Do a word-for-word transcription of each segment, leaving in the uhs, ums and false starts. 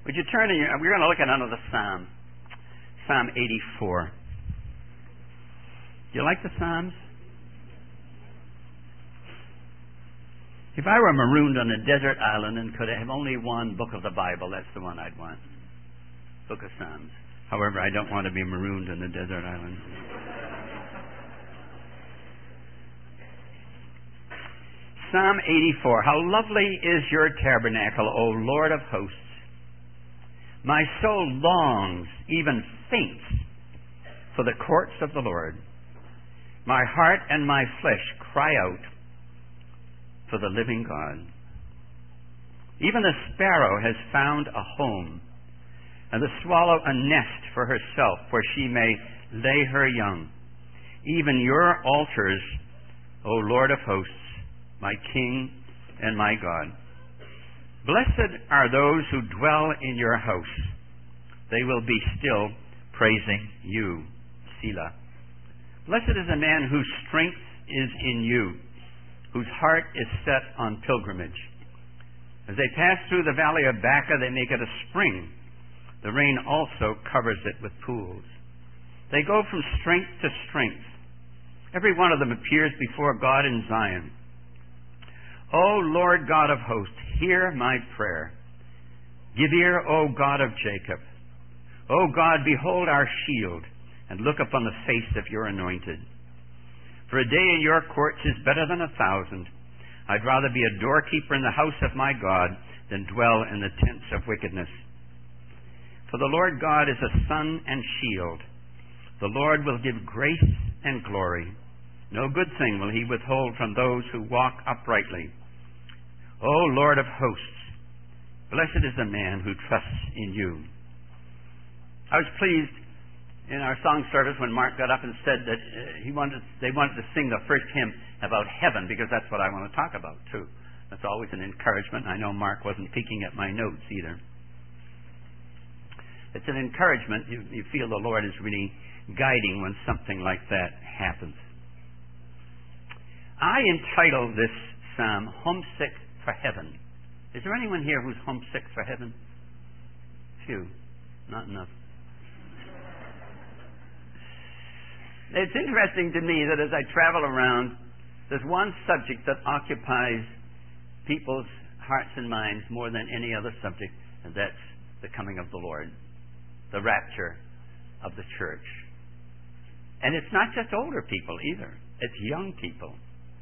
Would you turn in your, we're going to look at another Psalm. Psalm eighty-four. Do you like the Psalms? If I were marooned on a desert island and could have only one book of the Bible, that's the one I'd want. Book of Psalms. However, I don't want to be marooned on a desert island. Psalm eighty-four. How lovely is your tabernacle, O Lord of hosts. My soul longs, even faints, for the courts of the Lord. My heart and my flesh cry out for the living God. Even the sparrow has found a home, and the swallow a nest for herself, where she may lay her young. Even your altars, O Lord of hosts, my King and my God. Blessed are those who dwell in your house. They will be still praising you. Selah. Blessed is a man whose strength is in you, whose heart is set on pilgrimage. As they pass through the valley of Baca, they make it a spring. The rain also covers it with pools. They go from strength to strength. Every one of them appears before God in Zion. O Lord God of hosts, hear my prayer. Give ear, O God of Jacob. O God, behold our shield, and look upon the face of your anointed. For a day in your courts is better than a thousand. I'd rather be a doorkeeper in the house of my God than dwell in the tents of wickedness. For the Lord God is a sun and shield. The Lord will give grace and glory. No good thing will he withhold from those who walk uprightly. O Lord of hosts, blessed is the man who trusts in you. I was pleased in our song service when Mark got up and said that uh, he wanted, they wanted to sing the first hymn about heaven, because that's what I want to talk about too. That's always an encouragement. I know Mark wasn't peeking at my notes either. It's an encouragement. You, you feel the Lord is really guiding when something like that happens. I entitled this psalm, Homesick for Heaven. Is there anyone here who's homesick for heaven? Few. Not enough. It's interesting to me that as I travel around, there's one subject that occupies people's hearts and minds more than any other subject, and that's the coming of the Lord, the rapture of the church. And it's not just older people either. It's young people.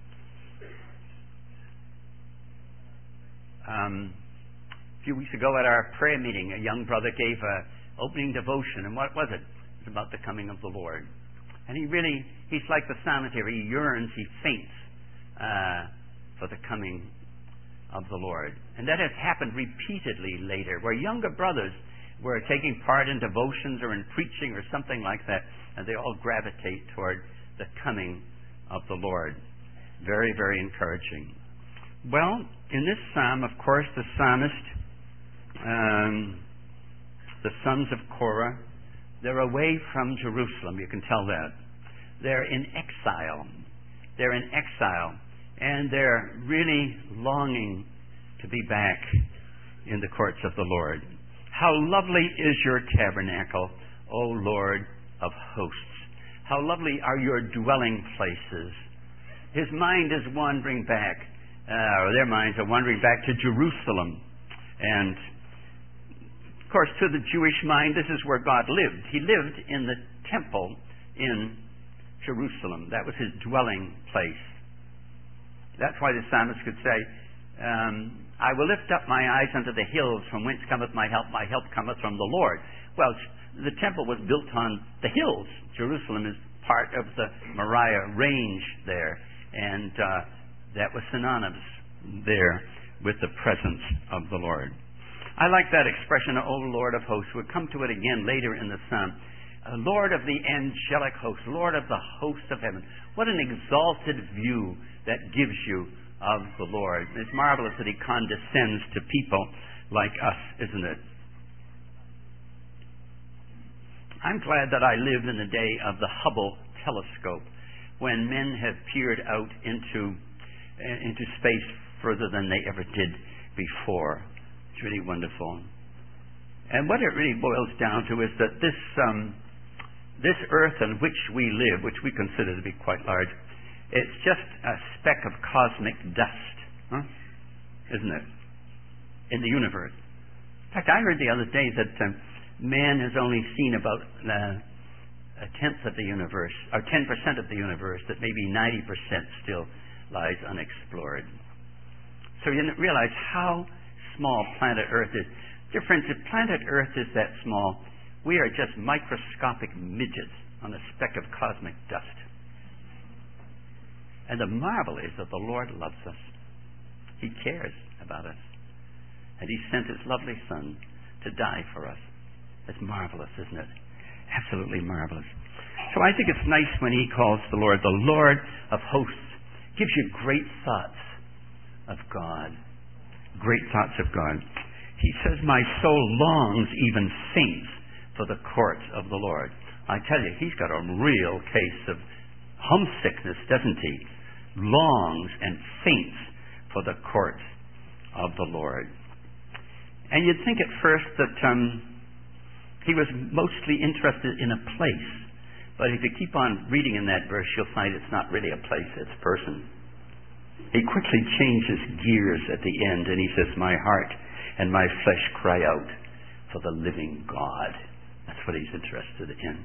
Um, a few weeks ago at our prayer meeting, a young brother gave an opening devotion, and what was it? It was about the coming of the Lord. And he really, he's like the psalmist here. He yearns, he faints uh, for the coming of the Lord. And that has happened repeatedly later, where younger brothers were taking part in devotions or in preaching or something like that, and they all gravitate toward the coming of the Lord. Very, very encouraging. Well, in this psalm, of course, the psalmist, um, the sons of Korah, they're away from Jerusalem. You can tell that. They're in exile. They're in exile. And they're really longing to be back in the courts of the Lord. How lovely is your tabernacle, O Lord of hosts. How lovely are your dwelling places. His mind is wandering back, uh, or their minds are wandering back to Jerusalem. And of course, to the Jewish mind, this is where God lived. He lived in the temple in Jerusalem. That was his dwelling place. That's why the psalmist could say, um, I will lift up my eyes unto the hills, from whence cometh my help. My help cometh from the Lord. Well, the temple was built on the hills. Jerusalem is part of the Moriah range there. And uh, that was synonymous there with the presence of the Lord. I like that expression, O Lord of hosts. We'll come to it again later in the psalm. Uh, Lord of the angelic hosts, Lord of the hosts of heaven. What an exalted view that gives you of the Lord. It's marvelous that he condescends to people like us, isn't it? I'm glad that I lived in the day of the Hubble telescope, when men have peered out into, uh, into space further than they ever did before. It's really wonderful. And what it really boils down to is that this um, this earth on which we live, which we consider to be quite large, it's just a speck of cosmic dust, huh? Isn't it? In the universe. In fact, I heard the other day that um, man has only seen about uh, a tenth of the universe, or ten percent of the universe, that maybe ninety percent still lies unexplored. So you realize how small planet Earth is. Dear friends, if planet Earth is that small, we are just microscopic midgets on a speck of cosmic dust. And the marvel is that the Lord loves us. He cares about us. And He sent His lovely Son to die for us. It's marvelous, isn't it? Absolutely marvelous. So I think it's nice when He calls the Lord the Lord of hosts. Gives you great thoughts of God. Great thoughts of God. He says, my soul longs, even faints, for the courts of the Lord. I tell you, He's got a real case of homesickness, doesn't He? Longs and faints for the courts of the Lord. And you'd think at first that um, he was mostly interested in a place. But if you keep on reading in that verse, you'll find it's not really a place, it's a person. He quickly changes gears at the end, and he says, my heart and my flesh cry out for the living God. That's what he's interested in.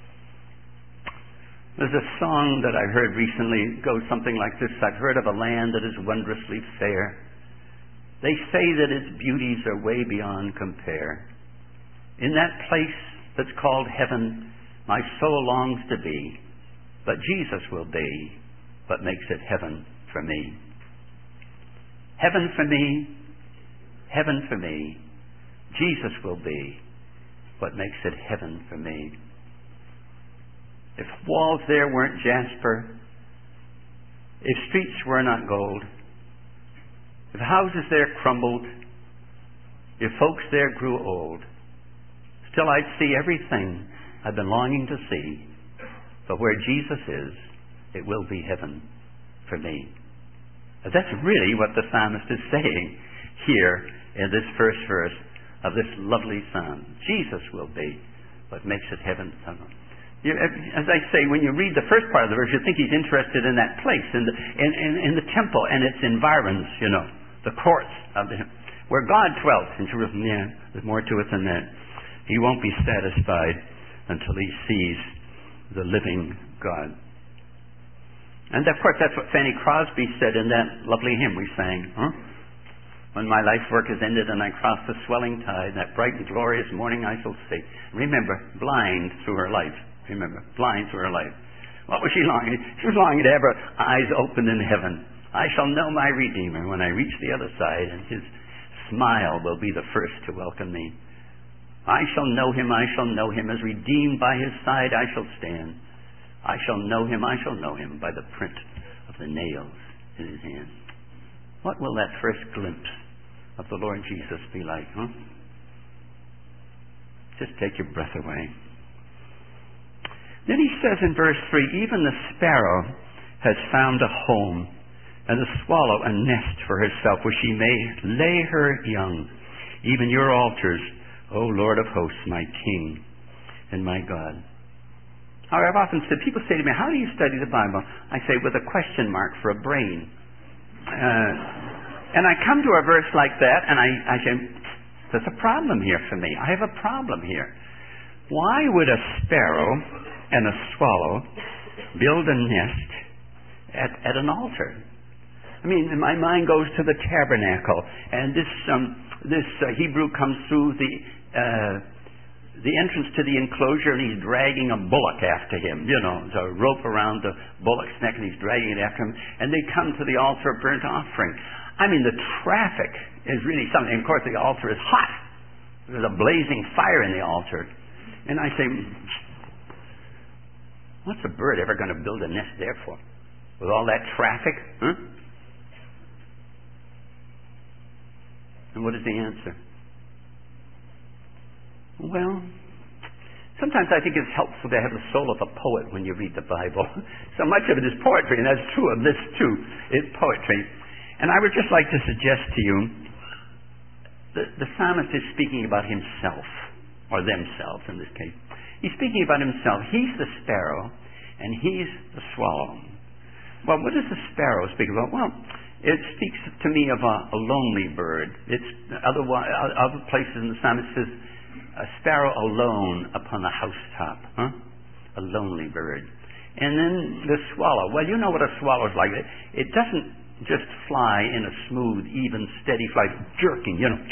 There's a song that I heard recently. It goes something like this. I've heard of a land that is wondrously fair. They say that its beauties are way beyond compare. In that place that's called heaven, my soul longs to be, but Jesus will be what makes it heaven for me. Heaven for me, heaven for me. Jesus will be what makes it heaven for me. If walls there weren't jasper, if streets were not gold, if houses there crumbled, if folks there grew old, still I'd see everything I've been longing to see. But where Jesus is, it will be heaven for me. That's really what the psalmist is saying here in this first verse of this lovely psalm. Jesus will be what makes it heaven. You, as I say, when you read the first part of the verse, you think he's interested in that place, in the, in, in, in the temple and its environs, you know, the courts of the, where God dwelt in Jerusalem. Yeah, there's more to it than that. He won't be satisfied until he sees the living God. And of course, that's what Fanny Crosby said in that lovely hymn we sang. Huh? When my life's work is ended and I cross the swelling tide, that bright and glorious morning I shall see. Remember, blind through her life. Remember, blind through her life. What was she longing? She was longing to have her eyes opened in heaven. I shall know my Redeemer when I reach the other side, and His smile will be the first to welcome me. I shall know Him, I shall know Him. As redeemed by His side I shall stand. I shall know Him, I shall know Him by the print of the nails in His hands. What will that first glimpse of the Lord Jesus be like, huh? Just take your breath away. Then he says in verse three, even the sparrow has found a home, and the swallow a nest for herself, where she may lay her young. Even your altars, O Lord of hosts, my King and my God. I've often said, people say to me, how do you study the Bible? I say, with a question mark for a brain. Uh, and I come to a verse like that, and I, I say, there's a problem here for me. I have a problem here. Why would a sparrow and a swallow build a nest at, at an altar? I mean, my mind goes to the tabernacle, and this um, this uh, Hebrew comes through the uh, the entrance to the enclosure, and he's dragging a bullock after him. You know, there's a rope around the bullock's neck, and he's dragging it after him. And they come to the altar of burnt offering. I mean, the traffic is really something. And of course, the altar is hot. There's a blazing fire in the altar. And I say, what's a bird ever going to build a nest there for? With all that traffic? Huh? And what is the answer? Well, sometimes I think it's helpful to have the soul of a poet when you read the Bible. So much of it is poetry, and that's true of this too. It's poetry. And I would just like to suggest to you the, the psalmist is speaking about himself, or themselves in this case. He's speaking about himself. He's the sparrow, and he's the swallow. Well, what does the sparrow speak about? Well, it speaks to me of a, a lonely bird. It's other, other places in the psalm it says, a sparrow alone upon the housetop. Huh? A lonely bird. And then the swallow. Well, you know what a swallow's like. It, it doesn't just fly in a smooth, even, steady flight, jerking, you know.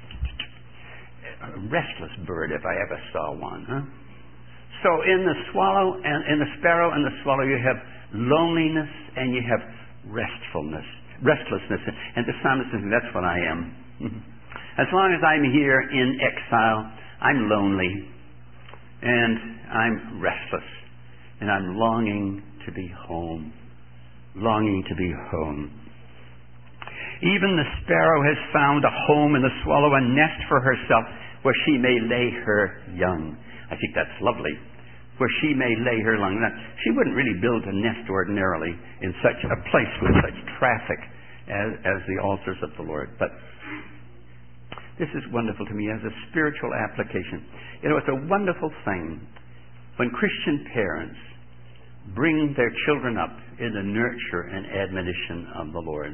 A restless bird, if I ever saw one. Huh? So in the swallow and in the sparrow and the swallow, you have loneliness and you have restfulness, restlessness. And the psalmist says, that's what I am. As long as I'm here in exile, I'm lonely and I'm restless and I'm longing to be home, longing to be home. Even the sparrow has found a home in the swallow, a nest for herself where she may lay her young. I think that's lovely. Where she may lay her young. Now, she wouldn't really build a nest ordinarily in such a place with such traffic as, as the altars of the Lord. But this is wonderful to me as a spiritual application. You know, it's a wonderful thing when Christian parents bring their children up in the nurture and admonition of the Lord.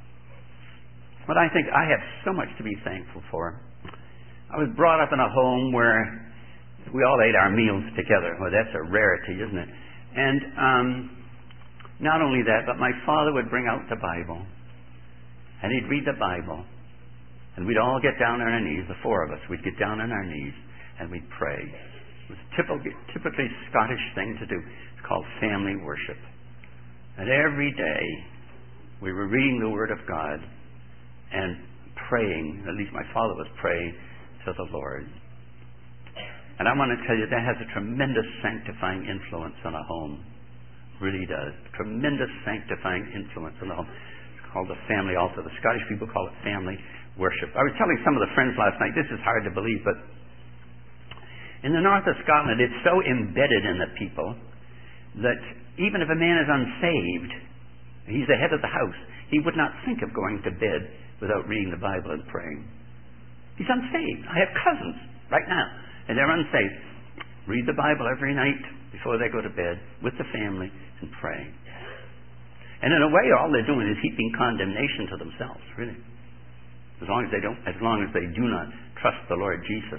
But I think I have so much to be thankful for. I was brought up in a home where we all ate our meals together. Well, that's a rarity, isn't it? And um, not only that, but my father would bring out the Bible, and he'd read the Bible, and we'd all get down on our knees, the four of us. We'd get down on our knees, and we'd pray. It was a typically, typically Scottish thing to do. It's called family worship. And every day, we were reading the Word of God and praying. At least my father was praying to the Lord. And I want to tell you, that has a tremendous sanctifying influence on a home. It really does. Tremendous sanctifying influence on a home. It's called the family altar. The Scottish people call it family worship. I was telling some of the friends last night, this is hard to believe, but in the north of Scotland, it's so embedded in the people that even if a man is unsaved, he's the head of the house, he would not think of going to bed without reading the Bible and praying. He's unsaved. I have cousins right now, and they're unsaved. Read the Bible every night before they go to bed with the family and pray. And in a way, all they're doing is heaping condemnation to themselves, really. As long as they don't, as long as they do not trust the Lord Jesus.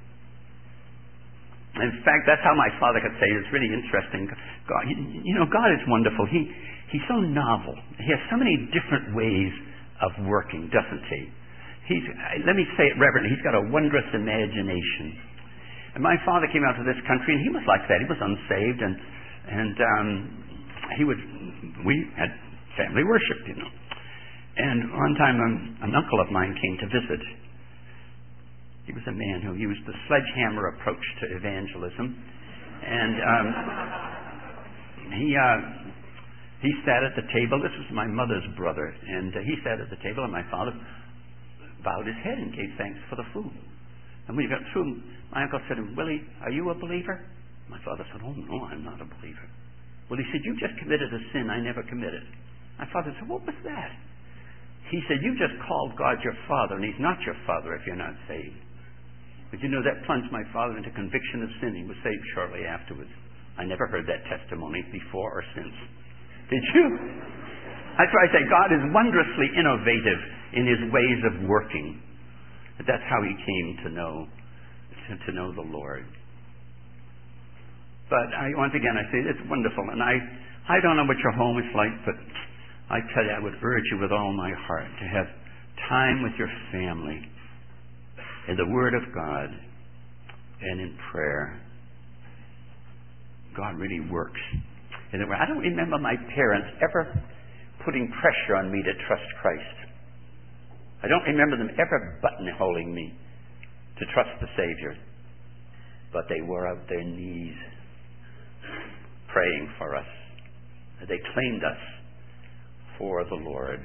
In fact, that's how my father could say, it's really interesting. God, you know, God is wonderful. He He's so novel. He has so many different ways of working, doesn't he? He's, let me say it reverently, he's got a wondrous imagination. And my father came out to this country, and he was like that. He was unsaved, and and um, he would. We had family worship, you know. And one time, um, an uncle of mine came to visit. He was a man who used the sledgehammer approach to evangelism, and um, he uh, he sat at the table. This was my mother's brother, and uh, he sat at the table, and my father bowed his head and gave thanks for the food. And when he got through, my uncle said to him, "Willie, are you a believer?" My father said, "Oh, no, I'm not a believer." Well, he said, "You just committed a sin I never committed." My father said, "What was that?" He said, "You just called God your father, and he's not your father if you're not saved." But you know, that plunged my father into conviction of sin. He was saved shortly afterwards. I never heard that testimony before or since. Did you? That's why I say God is wondrously innovative in his ways of working. That's how he came to know to, to know the Lord. But I, once again, I say it's wonderful, and I I don't know what your home is like, but I tell you, I would urge you with all my heart to have time with your family in the Word of God and in prayer. God really works. In the, I don't remember my parents ever putting pressure on me to trust Christ. I don't remember them ever buttonholing me to trust the Savior. But they were on their knees praying for us. They claimed us for the Lord.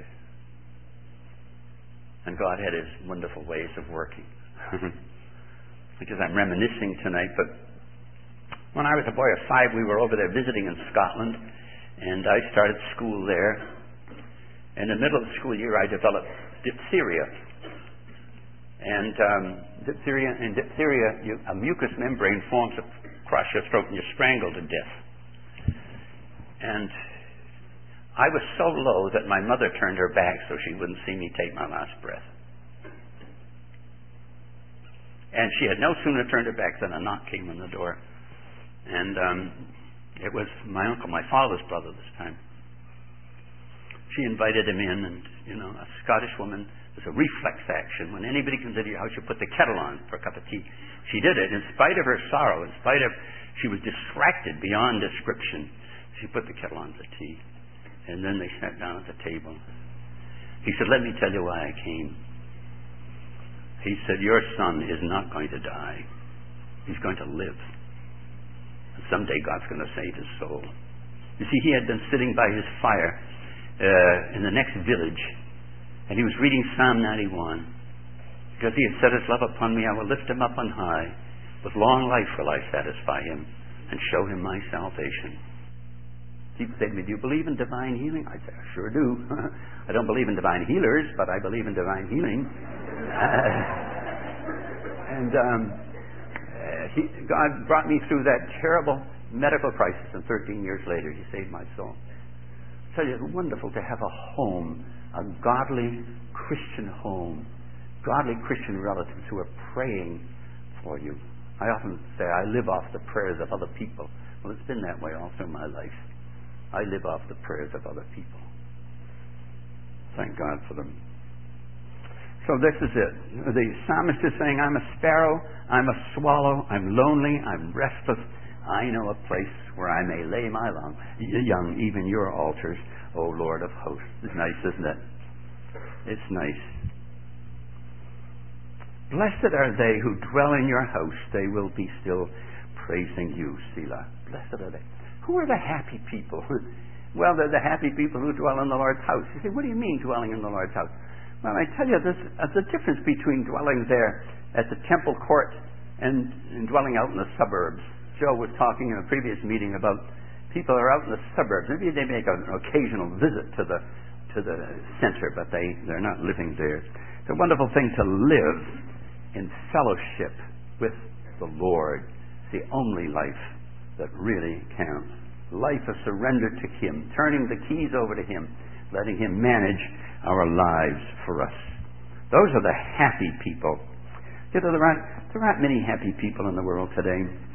And God had his wonderful ways of working. Because I'm reminiscing tonight, but when I was a boy of five, we were over there visiting in Scotland, and I started school there. In the middle of the school year, I developed diphtheria. And um, diphtheria, in diphtheria, you, a mucous membrane forms across your throat and you're strangled to death. And I was so low that my mother turned her back so she wouldn't see me take my last breath. And she had no sooner turned her back than a knock came on the door. And um, it was my uncle, my father's brother this time. She invited him in, and, you know, a Scottish woman, there's a reflex action. When anybody comes into your house, you put the kettle on for a cup of tea. She did it in spite of her sorrow, in spite of, she was distracted beyond description. She put the kettle on for tea. And then they sat down at the table. He said, let me tell you why I came. He said, your son is not going to die. He's going to live. And someday God's going to save his soul. You see, he had been sitting by his fire uh, in the next village, and he was reading Psalm ninety-one. Because he had set his love upon me, I will lift him up on high. With long life will I satisfy him and show him my salvation. People say to me, do you believe in divine healing? I say, I sure do. I don't believe in divine healers, but I believe in divine healing. Uh, and um, uh, he, God brought me through that terrible medical crisis, and thirteen years later, he saved my soul. I tell you, it's wonderful to have a home, a godly Christian home, godly Christian relatives who are praying for you. I often say I live off the prayers of other people. Well, it's been that way all through my life. I live off the prayers of other people. Thank God for them. So this is it. The psalmist is saying, I'm a sparrow, I'm a swallow, I'm lonely, I'm restless. I know a place where I may lay my long, young, even your altars, O Lord of hosts. It's nice, isn't it? It's nice. Blessed are they who dwell in your house. They will be still praising you, Selah. Blessed are they. Who are the happy people? Well, they're the happy people who dwell in the Lord's house. You say, what do you mean dwelling in the Lord's house? Well, I tell you, there's uh, the difference between dwelling there at the temple court and, and dwelling out in the suburbs. Joe was talking in a previous meeting about people who are out in the suburbs. Maybe they make an occasional visit to the to the center, but they, they're not living there. It's a wonderful thing to live in fellowship with the Lord. It's the only life that really counts. Life of surrender to Him, turning the keys over to Him, letting Him manage our lives for us. Those are the happy people. You know, there aren't, there aren't many happy people in the world today.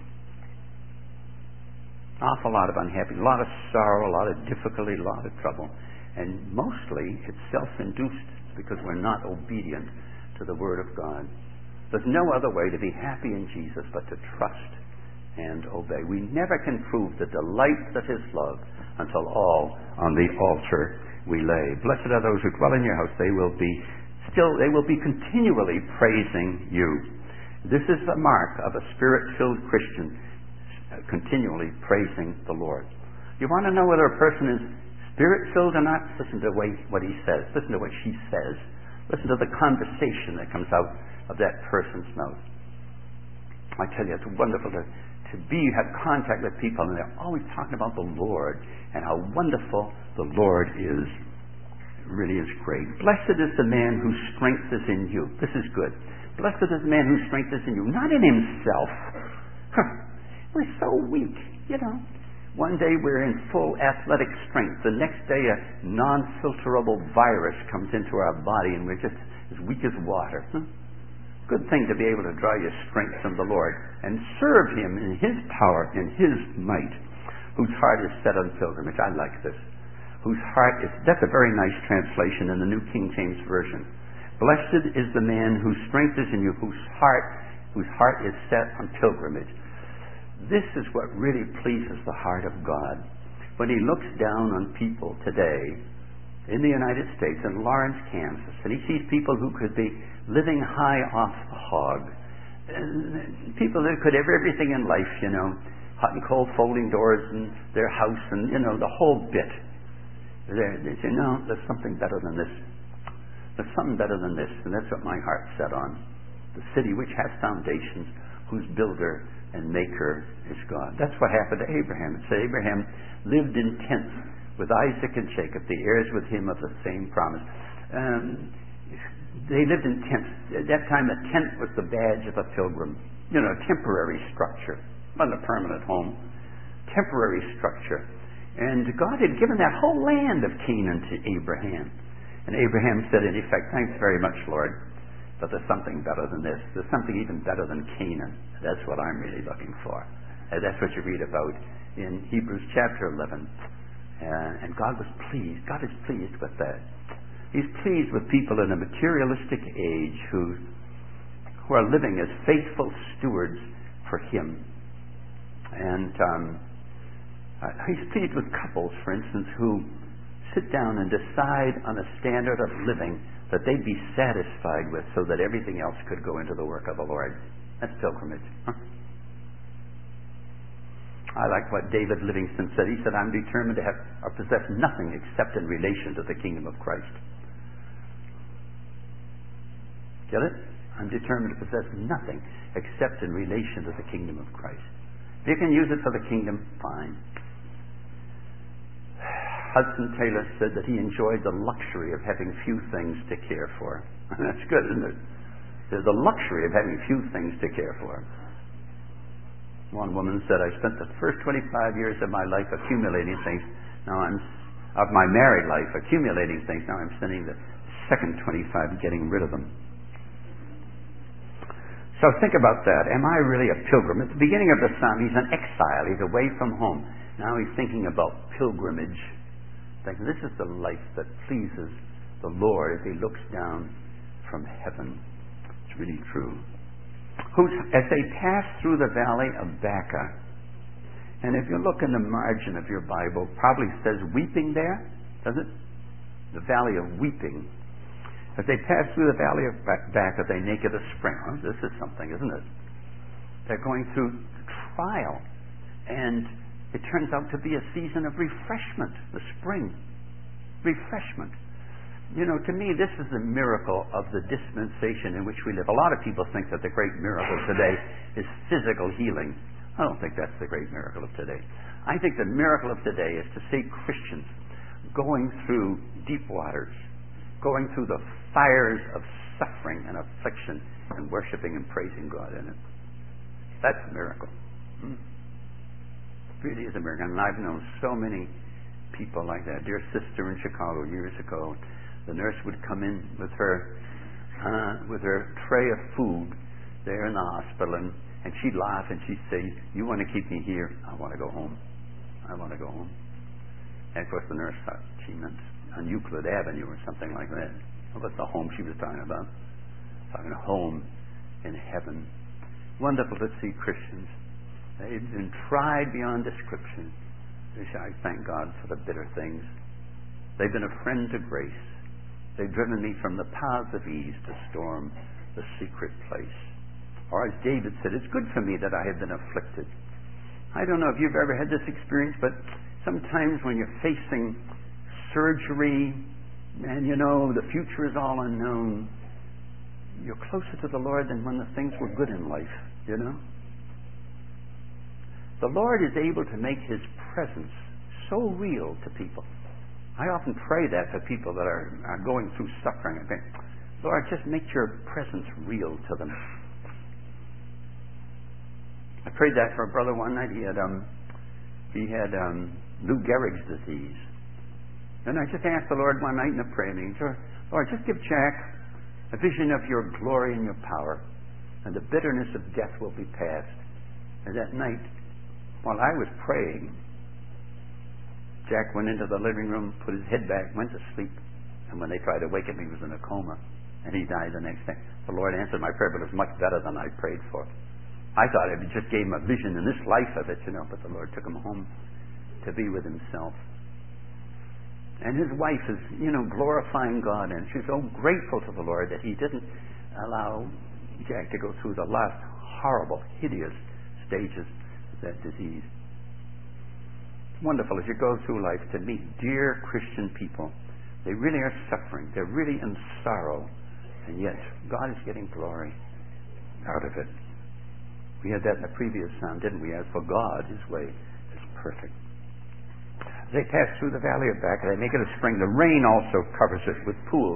Awful lot of unhappiness, a lot of sorrow, a lot of difficulty, a lot of trouble. And mostly it's self-induced because we're not obedient to the Word of God. There's no other way to be happy in Jesus but to trust and obey. We never can prove the delights of His love until all on the altar we lay. Blessed are those who dwell in your house. They will be still, they will be continually praising you. This is the mark of a Spirit-filled Christian, uh, continually praising the Lord. You want to know whether a person is Spirit-filled or not? Listen to the way, what he says. Listen to what she says. Listen to the conversation that comes out of that person's mouth. I tell you, it's wonderful to to be, have contact with people, and they're always talking about the Lord and how wonderful the Lord is. It really is great. Blessed is the man whose strength is in you. This is good. Blessed is the man whose strength is in you, not in himself. Huh. We're so weak, you know. One day we're in full athletic strength. The next day a non-filterable virus comes into our body and we're just as weak as water. Huh? Good thing to be able to draw your strength from the Lord and serve Him in His power, in His might, whose heart is set on pilgrimage. I like this. Whose heart is, that's a very nice translation in the New King James Version. Blessed is the man whose strength is in you, whose heart, whose heart is set on pilgrimage. This is what really pleases the heart of God. When He looks down on people today in the United States, in Lawrence, Kansas, and He sees people who could be living high off the hog. People that could have everything in life, you know, hot and cold folding doors in their house and, you know, the whole bit. They say, no, there's something better than this. There's something better than this. And that's what my heart's set on. The city which has foundations, whose builder and maker is God. That's what happened to Abraham. It said Abraham lived in tents with Isaac and Jacob, the heirs with him of the same promise. Um, they lived in tents. At that time, a tent was the badge of a pilgrim. You know, a temporary structure, not a permanent home. Temporary structure. And God had given that whole land of Canaan to Abraham. And Abraham said, in effect, thanks very much, Lord, but there's something better than this. There's something even better than Canaan. That's what I'm really looking for. And that's what you read about in Hebrews chapter eleven. Uh, and God was pleased. God is pleased with that. He's pleased with people in a materialistic age who, who are living as faithful stewards for Him. And um, uh, He's pleased with couples, for instance, who sit down and decide on a standard of living that they'd be satisfied with so that everything else could go into the work of the Lord. That's pilgrimage. Huh? I like what David Livingston said. He said, I'm determined to have or possess nothing except in relation to the kingdom of Christ. Get it? I'm determined to possess nothing except in relation to the kingdom of Christ. If you can use it for the kingdom, fine. Hudson Taylor said that he enjoyed the luxury of having few things to care for. That's good, isn't it? There's the luxury of having few things to care for. One woman said, I spent the first twenty-five years of my life accumulating things. Now I'm, of my married life, accumulating things. Now I'm spending the second twenty-five getting rid of them. So think about that. Am I really a pilgrim? At the beginning of the psalm, he's an exile. He's away from home. Now he's thinking about pilgrimage. Thinking this is the life that pleases the Lord as he looks down from heaven. It's really true. Who's, as they pass through the valley of Baca, and if you look in the margin of your Bible, probably says weeping there, does it? The valley of weeping. As they pass through the valley of Baca, they make it a spring. Oh, this is something, isn't it? They're going through trial, and it turns out to be a season of refreshment, the spring. Refreshment. You know, to me, this is the miracle of the dispensation in which we live. A lot of people think that the great miracle today is physical healing. I don't think that's the great miracle of today. I think the miracle of today is to see Christians going through deep waters, going through the fires of suffering and affliction, and worshiping and praising God in it. That's a miracle. Hmm? It really is a miracle. And I've known so many people like that. Dear sister in Chicago years ago, the nurse would come in with her uh, with her tray of food there in the hospital, and, and she'd laugh and she'd say, you want to keep me here? I want to go home. I want to go home. And of course the nurse thought she meant on Euclid Avenue or something like that. Well, that's the home she was talking about. Talking home in heaven. Wonderful to see Christians. They've been tried beyond description. I thank God for the bitter things. They've been a friend to grace. They've driven me from the paths of ease to storm the secret place. Or as David said, it's good for me that I have been afflicted. I don't know if you've ever had this experience, but sometimes when you're facing surgery and you know the future is all unknown, you're closer to the Lord than when the things were good in life, you know? The Lord is able to make His presence so real to people. I often pray that for people that are, are going through suffering. I think, Lord, just make your presence real to them. I prayed that for a brother one night. He had um, he had um, Lou Gehrig's disease, and I just asked the Lord one night in a prayer meeting, Lord, just give Jack a vision of your glory and your power, and the bitterness of death will be past. And that night, while I was praying, Jack went into the living room, put his head back, went to sleep, and when they tried to wake him, he was in a coma, and he died the next day. The Lord answered my prayer, but it was much better than I prayed for. I thought it just gave him a vision in this life of it, you know, but the Lord took him home to be with Himself. And his wife is, you know, glorifying God, and she's so grateful to the Lord that He didn't allow Jack to go through the last horrible, hideous stages of that disease. Wonderful as you go through life to meet dear Christian people. They really are suffering. They're really in sorrow. And yet, God is getting glory out of it. We had that in the previous psalm, didn't we? As for God, His way is perfect. They pass through the valley of Baca. They make it a spring. The rain also covers it with pools.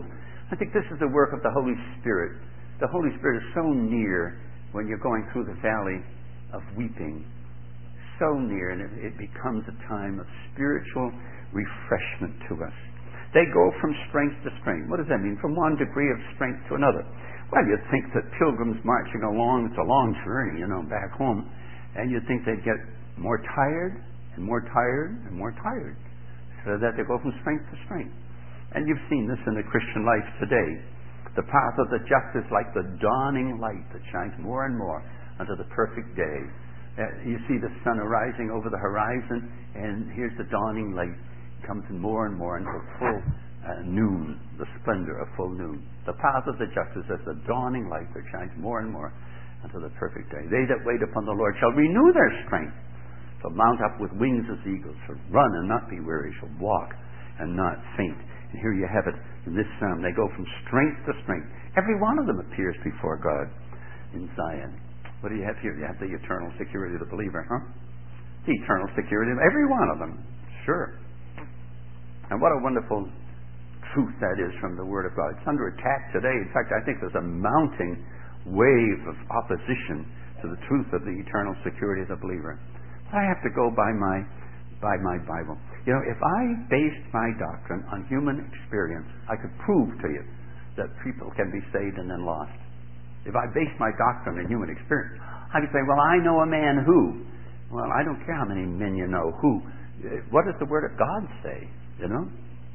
I think this is the work of the Holy Spirit. The Holy Spirit is so near when you're going through the valley of weeping. So near, and it, it becomes a time of spiritual refreshment to us. They go from strength to strength. What does that mean? From one degree of strength to another. Well, you'd think that pilgrims marching along, it's a long journey, you know, back home, and you'd think they'd get more tired and more tired and more tired, so that they go from strength to strength. And you've seen this in the Christian life today. The path of the just is like the dawning light that shines more and more unto the perfect day. Uh, you see the sun arising over the horizon, and here's the dawning light. It comes in more and more until full uh, noon, the splendor of full noon. The path of the just is as the dawning light that shines more and more until the perfect day. They that wait upon the Lord shall renew their strength, shall mount up with wings as eagles, shall run and not be weary, shall walk and not faint. And here you have it in this psalm. They go from strength to strength. Every one of them appears before God in Zion. What do you have here? You have the eternal security of the believer, huh? The eternal security of every one of them. Sure. And what a wonderful truth that is from the Word of God. It's under attack today. In fact, I think there's a mounting wave of opposition to the truth of the eternal security of the believer. I have to go by my by my Bible. You know, if I based my doctrine on human experience, I could prove to you that people can be saved and then lost. If I based my doctrine on human experience, I could say, well, I know a man who. Well, I don't care how many men you know who. What does the Word of God say? You know?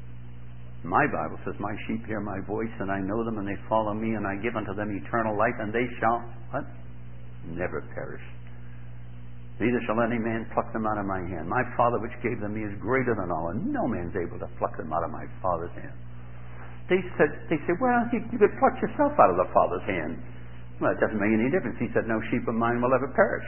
My Bible says, my sheep hear my voice, and I know them, and they follow me, and I give unto them eternal life, and they shall, what? Never perish. Neither shall any man pluck them out of my hand. My Father which gave them me is greater than all, and no man's able to pluck them out of my Father's hand. They said, they said, well, you, you could pluck yourself out of the Father's hand. Well, it doesn't make any difference. He said, no sheep of mine will ever perish.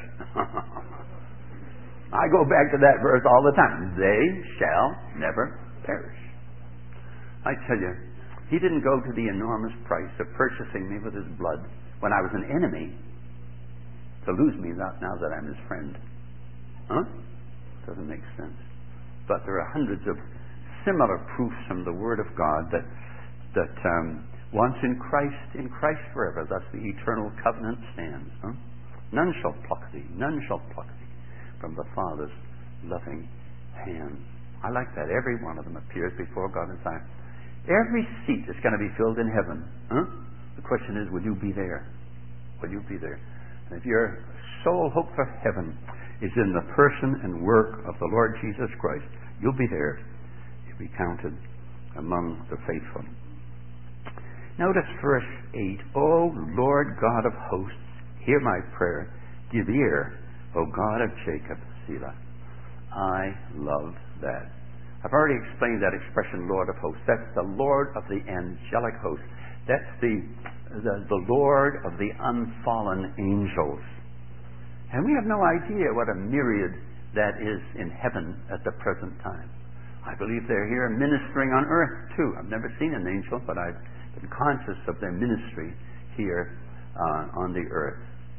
I go back to that verse all the time. They shall never perish. I tell you, he didn't go to the enormous price of purchasing me with his blood when I was an enemy to lose me now, now that I'm his friend. Huh? Doesn't make sense. But there are hundreds of similar proofs from the Word of God that that um, once in Christ, in Christ forever, thus the eternal covenant stands. Huh? None shall pluck thee, none shall pluck thee from the Father's loving hand. I like that. Every one of them appears before God in Zion. Every seat is going to be filled in heaven. Huh? The question is, will you be there? Will you be there? And if your sole hope for heaven is in the person and work of the Lord Jesus Christ, you'll be there. You'll be counted among the faithful. Notice verse eight. O Lord God of hosts, hear my prayer. Give ear, O God of Jacob, Selah. I love that. I've already explained that expression, Lord of hosts. That's the Lord of the angelic host. That's the, the, the Lord of the unfallen angels. And we have no idea what a myriad that is in heaven at the present time. I believe they're here ministering on earth too. I've never seen an angel, but I've been conscious of their ministry here uh, on the earth.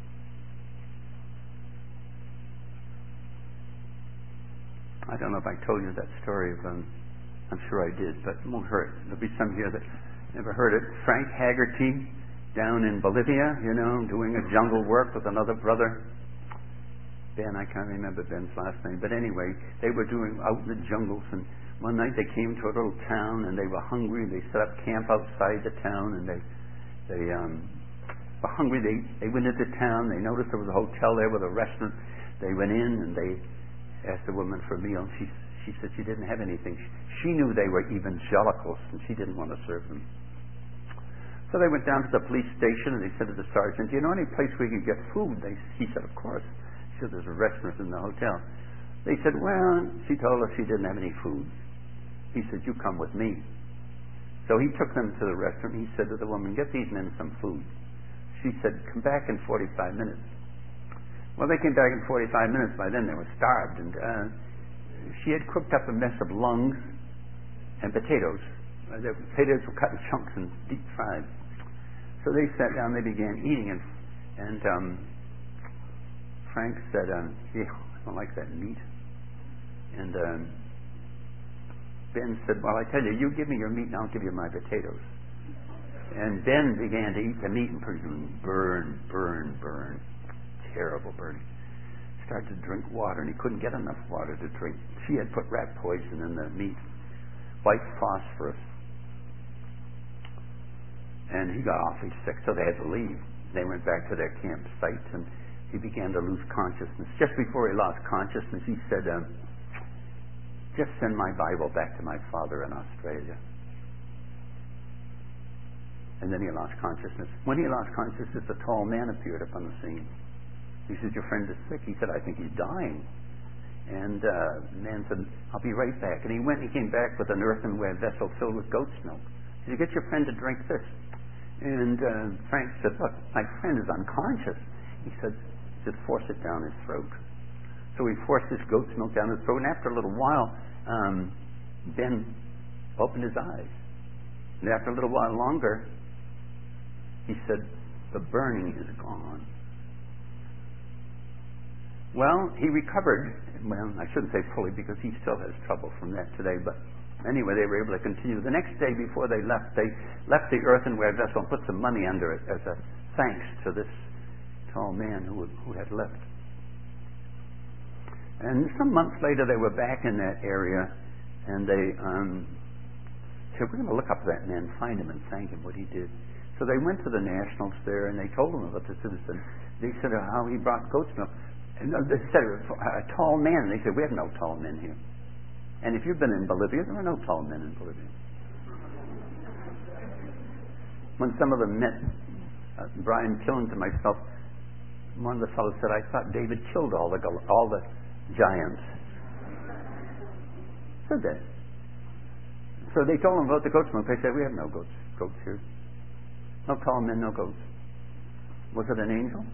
I don't know if I told you that story of, um, I'm sure I did, but it won't hurt. There'll be some here that never heard it. Frank Haggerty down in Bolivia, you know, doing a jungle work with another brother. Ben, I can't remember Ben's last name, but anyway, they were doing out in the jungles, and one night they came to a little town, and they were hungry. They set up camp outside the town, and they they um, were hungry. They they went into town. They noticed there was a hotel there with a restaurant. They went in, and they asked the woman for a meal. And she she said she didn't have anything. She, she knew they were evangelicals, and she didn't want to serve them. So they went down to the police station, and they said to the sergeant, "Do you know any place where you can get food?" They, he said, "Of course." She said, "There's a restaurant in the hotel." They said, "Well," she told us she didn't have any food. He said, "You come with me." So he took them to the restaurant. He said to the woman, "Get these men some food." She said, "Come back in forty-five minutes." Well, they came back in forty-five minutes. By then they were starved. And uh, she had cooked up a mess of lungs and potatoes. Uh, the potatoes were cut in chunks and deep fried. So they sat down. They began eating. And, and um, Frank said, um, yeah, I don't like that meat. And um, Ben said, "Well, I tell you, you give me your meat and I'll give you my potatoes." And Ben began to eat the meat and pretty soon burn, burn, burn. Terrible burning. Started to drink water and he couldn't get enough water to drink. She had put rat poison in the meat, white phosphorus. And he got awfully sick, so they had to leave. They went back to their campsite and he began to lose consciousness. Just before he lost consciousness, he said, um, just send my Bible back to my father in Australia. And then he lost consciousness. When he lost consciousness, a tall man appeared upon the scene. He said, your friend is sick. He said, I think he's dying. And uh, the man said, I'll be right back. And he went and he came back with an earthenware vessel filled with goat's milk. He said, get your friend to drink this. And uh, Frank said, look, my friend is unconscious. He said, he said, force it down his throat. So he forced this goat's milk down his throat. And after a little while, um, Ben opened his eyes. And after a little while longer, he said, the burning is gone. Well, he recovered. Well, I shouldn't say fully because he still has trouble from that today. But anyway, they were able to continue. The next day before they left, they left the earthenware vessel and put some money under it as a thanks to this tall man who, who had left. And some months later, they were back in that area, and they um, said, we're going to look up that man, find him, and thank him what he did. So they went to the nationals there, and they told them about the citizen. They said how he brought goat's milk. And they said a tall man. They said, we have no tall men here. And if you've been in Bolivia, there are no tall men in Bolivia. When some of them met uh, Brian Killen to myself, one of the fellows said, I thought David killed all the all the giants. Said that. So they told him about the goat's milk. They said, we have no goats, goats here. No tall men, no goats. Was it an angel?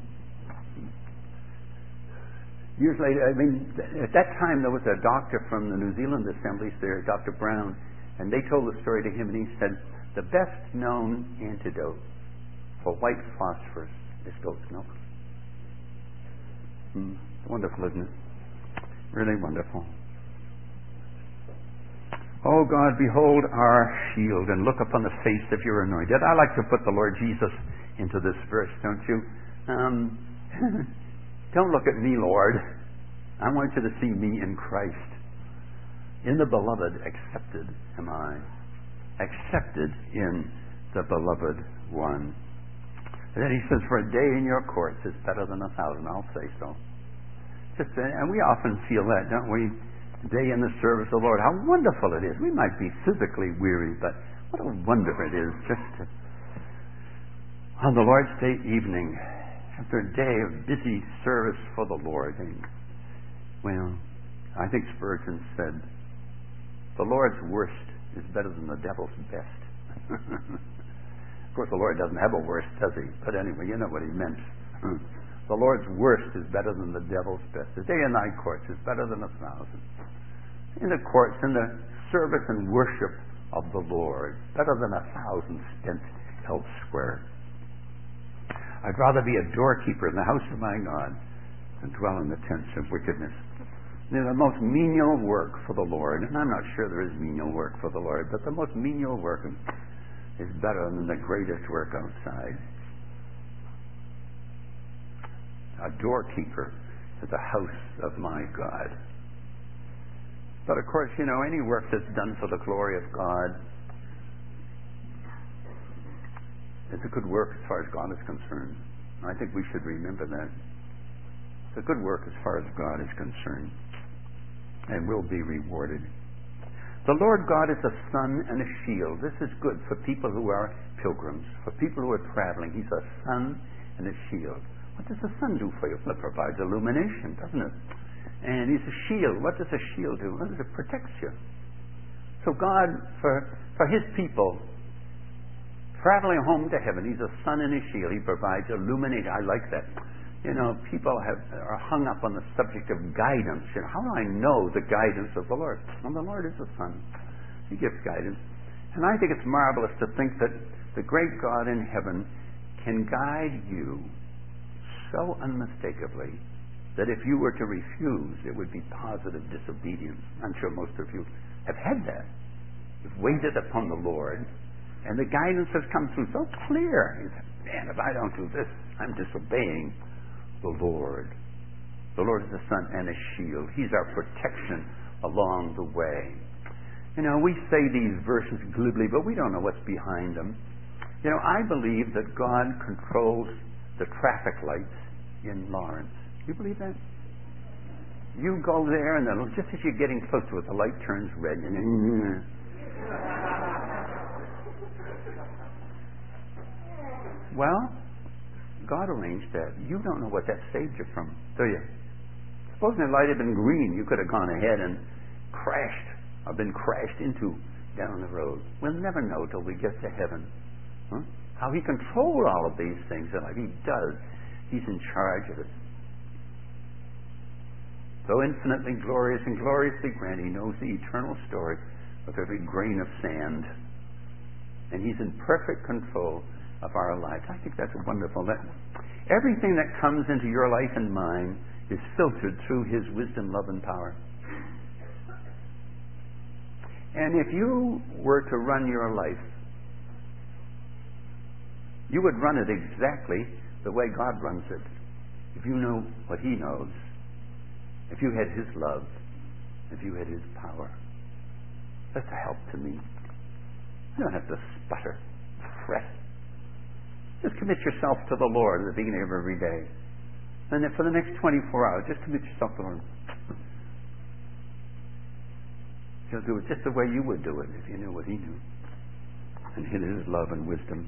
Years later, I mean, at that time there was a doctor from the New Zealand assemblies there, Doctor Brown, and they told the story to him, and he said, the best known antidote for white phosphorus is goat's milk. Hmm. Wonderful, isn't it? Really wonderful. Oh God, behold our shield and look upon the face of your anointed. I like to put the Lord Jesus into this verse, don't you? Um, don't look at me, Lord. I want you to see me in Christ. In the beloved, accepted am I. Accepted in the beloved one. And then he says, for a day in your courts is better than a thousand. I'll say so. Just, and we often feel that, don't we? Day in the service of the Lord. How wonderful it is. We might be physically weary, but what a wonder it is just to, on the Lord's Day evening, after a day of busy service for the Lord. And, well, I think Spurgeon said, the Lord's worst is better than the devil's best. Of course, the Lord doesn't have a worst, does he? But anyway, you know what he meant. The Lord's worst is better than the devil's best. The day in thy courts is better than a thousand. In the courts, in the service and worship of the Lord, better than a thousand spent elsewhere. I'd rather be a doorkeeper in the house of my God than dwell in the tents of wickedness. They're the most menial work for the Lord, and I'm not sure there is menial work for the Lord, but the most menial work is better than the greatest work outside. A doorkeeper to the house of my God. But of course, you know, any work that's done for the glory of God is a good work as far as God is concerned. I think we should remember that. It's a good work as far as God is concerned, and will be rewarded. The Lord God is a sun and a shield. This is good for people who are pilgrims, for people who are traveling. He's a sun and a shield. What does the sun do for you? Well, it provides illumination, doesn't it? And he's a shield. What does a shield do? Well, it protects you. So God, for, for his people, traveling home to heaven, he's a sun and a shield. He provides illumination. I like that. You know, people have, are hung up on the subject of guidance. You know, how do I know the guidance of the Lord? Well, the Lord is the sun. He gives guidance. And I think it's marvelous to think that the great God in heaven can guide you so unmistakably that if you were to refuse, it would be positive disobedience. I'm sure most of you have had that. You've waited upon the Lord, And the guidance has come through so clear. He said, man, if I don't do this, I'm disobeying the Lord. The Lord is a sun and a shield. He's our protection along the way. You know, we say these verses glibly, but we don't know what's behind them. You know, I believe that God controls the traffic lights in Lawrence. Do you believe that? You go there, and then just as you're getting close to it, the light turns red. And well, God arranged that. You don't know what that saved you from, do you? Supposing the light had been green, you could have gone ahead and crashed, or been crashed into down the road. We'll never know till we get to heaven. Huh? How He controlled all of these things in life. He does. He's in charge of it. So infinitely glorious and gloriously grand, He knows the eternal story of every grain of sand. And He's in perfect control of our lives. I think that's wonderful. That everything that comes into your life and mine is filtered through His wisdom, love, and power. And if you were to run your life, you would run it exactly the way God runs it. If you know what He knows, if you had His love, if you had His power. That's a help to me. You don't have to sputter, fret. Just commit yourself to the Lord at the beginning of every day. And then for the next twenty-four hours, just commit yourself to the Lord. He'll do it just the way you would do it if you knew what He knew. And in His love and wisdom.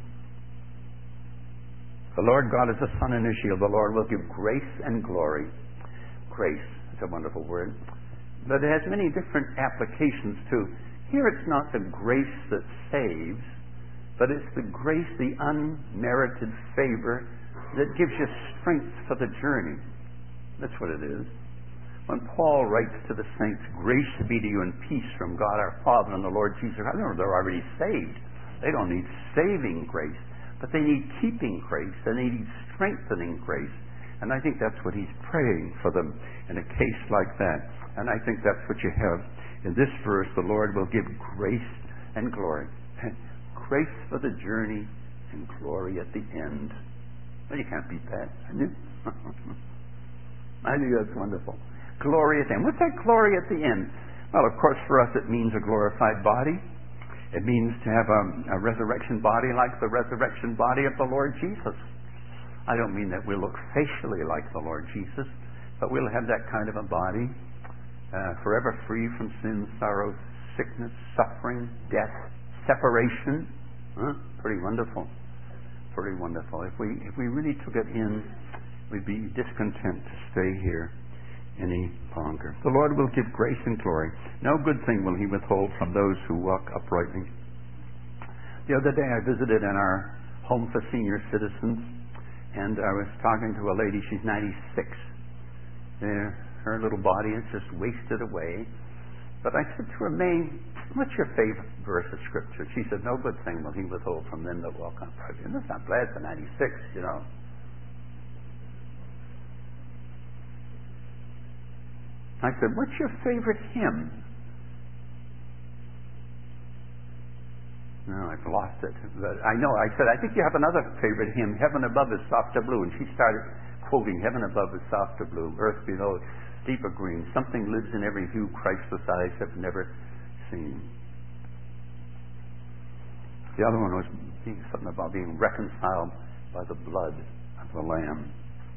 The Lord God is a sun and a shield. The Lord will give grace and glory. Grace, it's a wonderful word. But it has many different applications too. Here it's not the grace that saves, but it's the grace, the unmerited favor that gives you strength for the journey. That's what it is. When Paul writes to the saints, grace be to you and peace from God our Father and the Lord Jesus Christ. Remember, they're already saved. They don't need saving grace, but they need keeping grace, and they need strengthening grace. And I think that's what he's praying for them in a case like that. And I think that's what you have in this verse. The Lord will give grace and glory. Grace for the journey and glory at the end. Well, you can't beat that, can you? I think that's wonderful. Glory at the end. What's that glory at the end? Well, of course, for us it means a glorified body. It means to have a, a resurrection body like the resurrection body of the Lord Jesus. I don't mean that we'll look facially like the Lord Jesus, but we'll have that kind of a body, uh, forever free from sin, sorrow, sickness, suffering, death, separation. Huh? Pretty wonderful. Pretty wonderful. If we if we really took it in, we'd be discontent to stay here any longer. The Lord will give grace and glory. No good thing will He withhold from those who walk uprightly. The other day I visited in our home for senior citizens, and I was talking to a lady. She's ninety-six. Uh, her little body is just wasted away. But I said to her, May, what's your favorite verse of Scripture? She said, no good thing will He withhold from them that walk uprightly. And that's not bad for ninety-six, you know. I said, what's your favorite hymn? No, I've lost it. But I know, I said, I think you have another favorite hymn, Heaven Above is Softer Blue. And she started quoting, Heaven above is softer blue, earth below deeper green. Something lives in every hue Christless eyes have never seen. The other one was being, something about being reconciled by the blood of the Lamb.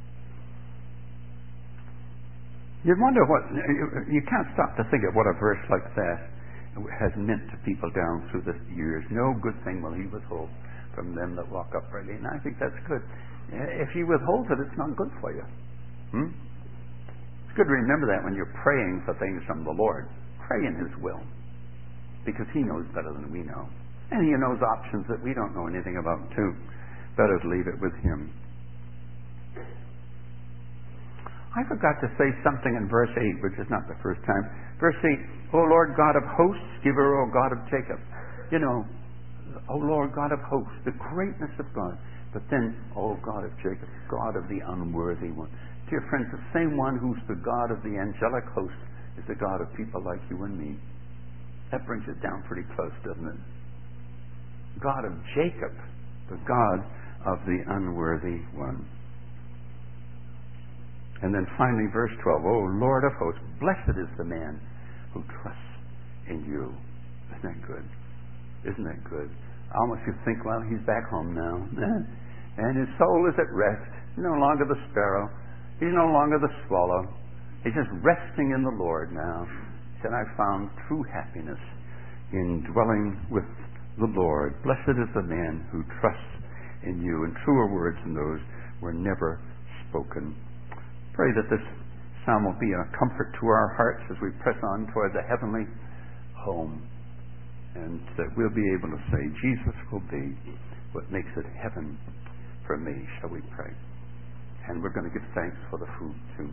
You wonder what, you can't stop to think of what a verse like that has meant to people down through the years. No good thing will He withhold from them that walk uprightly. And I think that's good. If He withholds it, it's not good for you. Hmm? It's good to remember that when you're praying for things from the Lord. Pray in His will. Because He knows better than we know. And He knows options that we don't know anything about too. Better to leave it with Him. I forgot to say something in verse eight, which is not the first time. Verse eight, O Lord God of hosts, giver, O God of Jacob. You know, O Lord God of hosts, the greatness of God. But then, O God of Jacob, God of the unworthy one. Dear friends, the same one who's the God of the angelic host is the God of people like you and me. That brings it down pretty close, doesn't it? God of Jacob, the God of the unworthy one. And then finally, verse twelve, O Lord of hosts, blessed is the man who trusts in you. Isn't that good? Isn't that good? Almost you think, well, he's back home now. And his soul is at rest. He's no longer the sparrow. He's no longer the swallow. He's just resting in the Lord now. He said, I found true happiness in dwelling with the Lord. Blessed is the man who trusts in you. And truer words than those were never spoken. Pray that this psalm will be a comfort to our hearts as we press on toward the heavenly home. And that we'll be able to say, Jesus will be what makes it heaven for me. Shall we pray? And we're going to give thanks for the food too.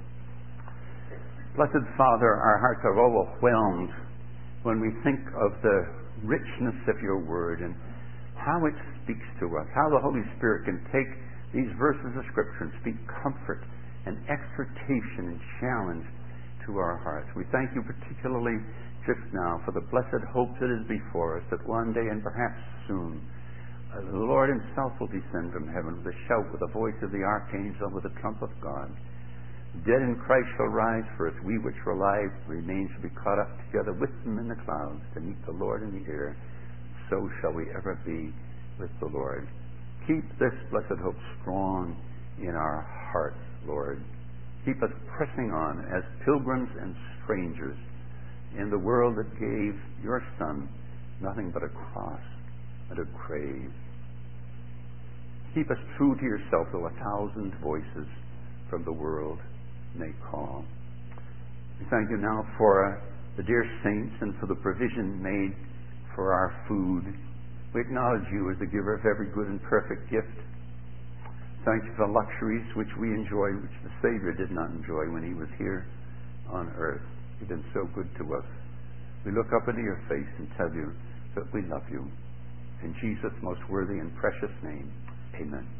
Blessed Father, our hearts are overwhelmed when we think of the richness of your word and how it speaks to us, how the Holy Spirit can take these verses of Scripture and speak comfort and exhortation and challenge to our hearts. We thank you particularly just now for the blessed hope that is before us, that one day and perhaps soon uh, the Lord himself will descend from heaven with a shout, with the voice of the archangel, with the trump of God. Dead in Christ shall rise first. We which are alive remain shall be caught up together with them in the clouds to meet the Lord in the air. So shall we ever be with the Lord. Keep this blessed hope strong in our hearts, Lord. Keep us pressing on as pilgrims and strangers in the world that gave your Son nothing but a cross and a grave. Keep us true to yourself, though a thousand voices from the world may call. We thank you now for uh, the dear saints and for the provision made for our food. We acknowledge you as the giver of every good and perfect gift. Thank you for the luxuries which we enjoy, which the Savior did not enjoy when he was here on earth. You've been so good to us. We look up into your face and tell you that we love you. In Jesus' most worthy and precious name, amen.